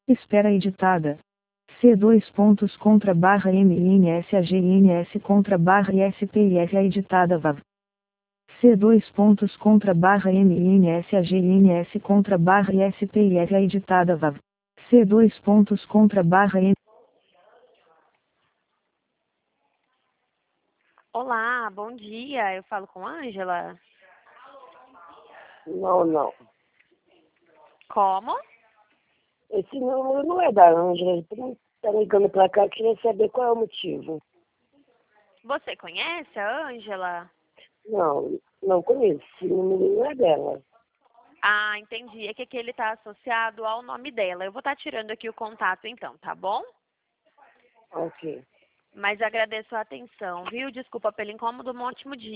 Espera editada. C dois pontos contra barra MINSAGINS contra barra ISPIF editada VAV. C dois pontos contra barra MINSAGINS contra barra ISPIF editada VAV. C dois pontos contra barra M. Olá, bom dia. Eu falo com a Ângela. Não. Como? Esse número não é da Ângela. Tá ligando pra cá, eu queria saber qual é o motivo. Você conhece a Ângela? Não conheço. Esse número não é dela. Ah, entendi. É que aqui ele está associado ao nome dela. Eu vou estar tirando aqui o contato então, tá bom? Ok. Mas agradeço a atenção, viu? Desculpa pelo incômodo, um ótimo dia.